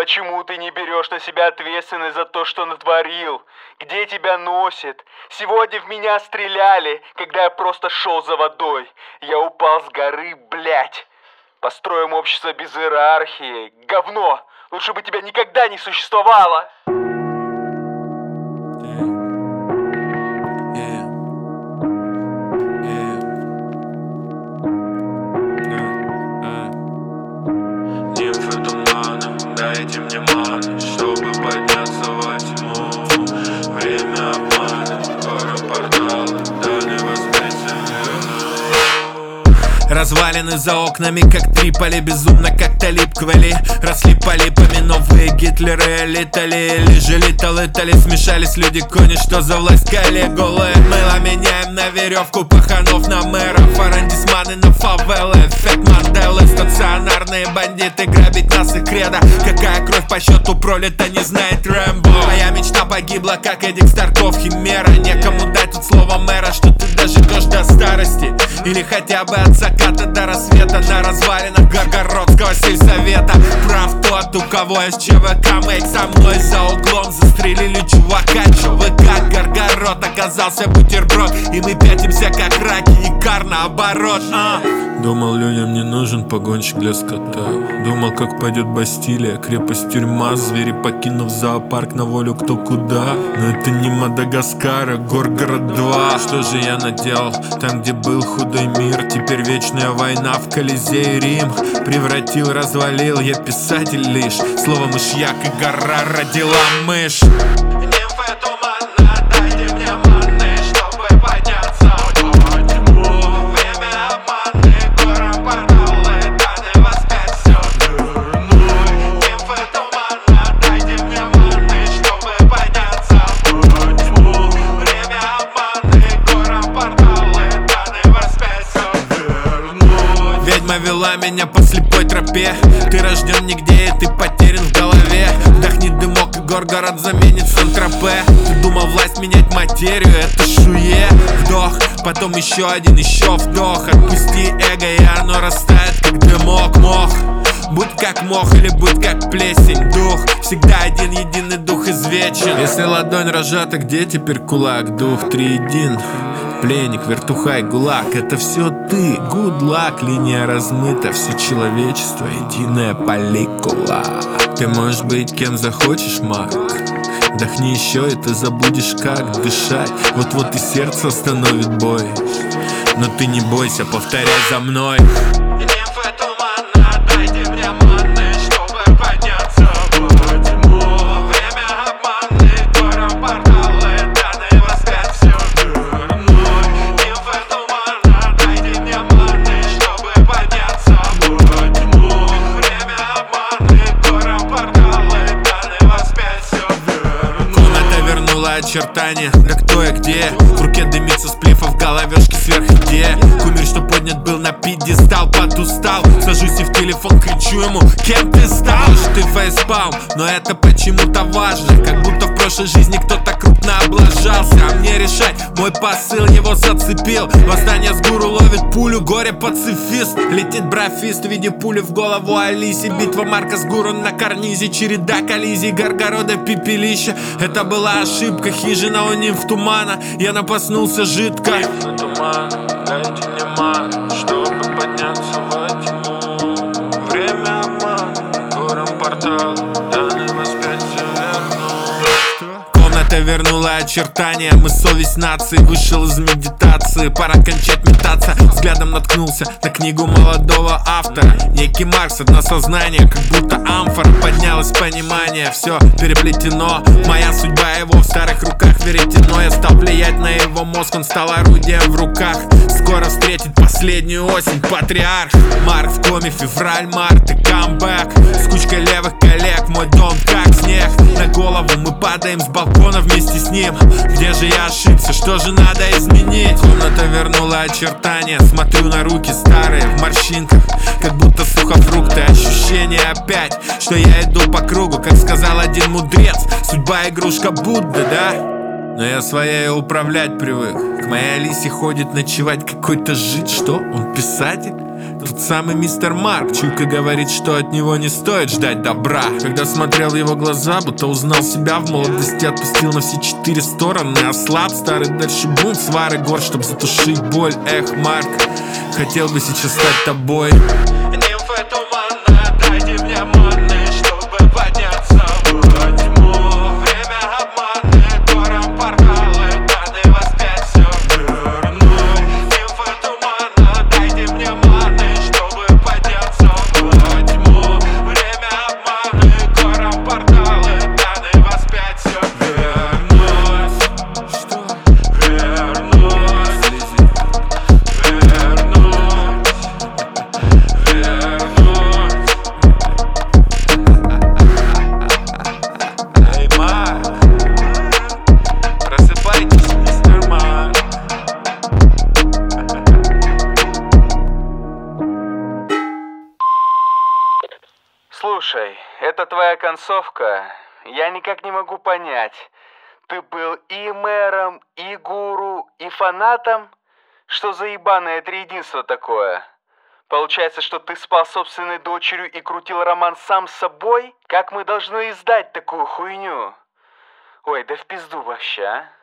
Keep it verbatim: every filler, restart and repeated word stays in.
Почему ты не берешь на себя ответственность за то, что натворил? Где тебя носит? Сегодня в меня стреляли, когда я просто шел за водой. Я упал с горы, блядь. Построим общество без иерархии. Говно! Лучше бы тебя никогда не существовало. Дайте мне маны, чтобы подняться во тьму. Время обмана, скоро порталы, дали восприятие. Развалины за окнами, как Триполи, безумно, как Талиб Квели. Росли полипами новые Гитлеры, летали или же летали, смешались люди кони, что за власть Калигулы. Мыло меняем на веревку, паханов на мэров, арендисманы на фавелы, эффект Манделы. Стационарные бандиты, грабить нас и кредо. Какая кровь по счету пролита, не знает Рэмбо. Моя мечта погибла, как Эдик Старков, химера. Некому дать тут слово мэра, что ты доживешь до старости, или хотя бы от заката до рассвета. На развалинах Горгородского сельсовета. Прав тот, у кого есть ЧВК, мейк со мной за углом застрелили чувака. ЧВК Горгород оказался бутерброд, и мы пятимся как раки, и кар наоборот. а. Думал, людям не нужен погонщик для скота. Думал, как пойдет Бастилия, крепость, тюрьма. Звери, покинув зоопарк, на волю кто куда. Но это не Мадагаскар, а Горгород два. Что же я наделал там, где был худой мир? Теперь вечная война в Колизее Рим. Превратил, развалил, я писатель лишь. Слово мышьяк и гора родила мышь. Ведьма вела меня по слепой тропе. Ты рожден нигде, и ты потерян в голове. Вдохни дымок, и Горгород заменит Сан-Тропе. Ты думал власть менять материю, это шуе. Вдох, потом еще один, еще вдох. Отпусти эго, и оно растает, как дымок, мох. Будь как мох или будь как плесень, дух. Всегда один единый дух извечен. Если ладонь разжата, где теперь кулак? Дух триедин, пленник, вертухай, гулаг. Это все ты, good luck. Линия размыта, все человечество единая поликула. Ты можешь быть кем захочешь, маг. Вдохни еще, и ты забудешь, как дышать. Вот-вот и сердце остановит бой. Но ты не бойся, повторяй за мной. Очертания, да кто я где? В руке дымится сплифа, в головешке сверх идея. Кумир, что поднят был на пьедестал, подустал. Сажусь и в телефон кричу ему: кем ты стал? Может, ты фейспалм, но это почему-то важно. Как будто в прошлой жизни кто-то крупно облажался. А мне решать, мой посыл его зацепил. Восстание с гуру ловит пулю, горе пацифист. Летит брофист в виде пули в голову Алисе. Битва Марка с гуру на карнизе. Череда коллизий, Горгорода пепелища. Это была ошибка, хижина у нимф тумана. Я напоснулся жидко. Нимфы тумана, дайте мне маны, чтобы подняться во тьму. Время обмана, гором портал, даны восприятие верну. Комната вернула очертания. Мы совесть нации, вышел из медитации. Пора кончать метаться. Взглядом наткнулся на книгу молодого автора. Некий Маркс, одно сознание, как будто амфора. Поднялось понимание, все переплетено. Моя судьба его в старых руках веретено. Я стал влиять на его мозг, он стал орудием в руках. Скоро встретит последнюю осень патриарх. Марк в коме, февраль, март и камбэк. С кучкой левых коллег, мой дом как снег. На голову мы падаем с балкона вместе с ним. Где же я ошибся, что же надо изменить? Комната вернула очертания. Смотрю на руки старые в морщинках, как будто сухофрукты. Ощущение опять, что я иду по кругу. Как сказал один мудрец, судьба игрушка Будды, да? Но я своей управлять привык. К моей Алисе ходит ночевать какой-то жид. Что? Он писатель? Тот самый мистер Марк. Чуйка говорит, что от него не стоит ждать добра. Когда смотрел в его глаза, будто узнал себя в молодости. Отпустил на все четыре стороны, ослаб старый дальше бунт, свары гор, чтоб затушить боль. Эх, Марк, хотел бы сейчас стать тобой. Нимфы тумана, дайте мне маны, чтобы подняться в тьму. Время обманы, гором порталы, даны вас пять все вернуть. Нимфы тумана, дайте мне маны, чтобы подняться в тьму. Время обманы, гором порталы, даны вас пять все вернуть. Что? Вернуть. Вернуть. Вернуть. Эй, Марк, просыпайтесь, мистер Марк. Слушай, это твоя концовка. Я никак не могу понять. Ты был и мэром, и гуру, и фанатом? Что за ебаное триединство такое? Получается, что ты спал с собственной дочерью и крутил роман сам с собой? Как мы должны издать такую хуйню? Ой, да в пизду вообще, а?